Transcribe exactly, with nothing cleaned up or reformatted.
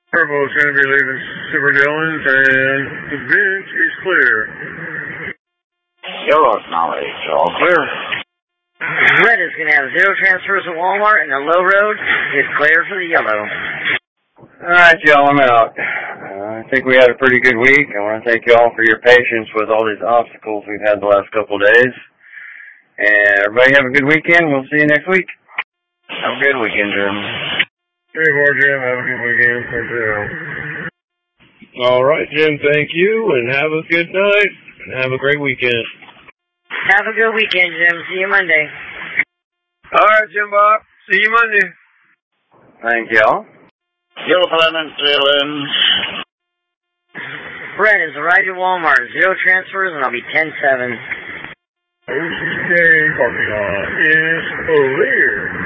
Purple is going to be leaving Super Dillon's, and the bench is clear. Yellow acknowledged, all clear. Red is going to have zero transfers at Walmart, and the low road is clear for the yellow. Alright, y'all, I'm out. Uh, I think we had a pretty good week. I want to thank y'all for your patience with all these obstacles we've had the last couple of days. And everybody have a good weekend. We'll see you next week. Have a good weekend, Jim. Hey, more Jim. Have a good weekend. Thank you. All right, Jim, thank you, and have a good night, and have a great weekend. Have a good weekend, Jim. See you Monday. All right, Jim Bob. See you Monday. Thank y'all. Yellow Planet sailing. Red is arrived at Walmart. Zero transfers, and I'll be ten seven. O C K parking lot is clear.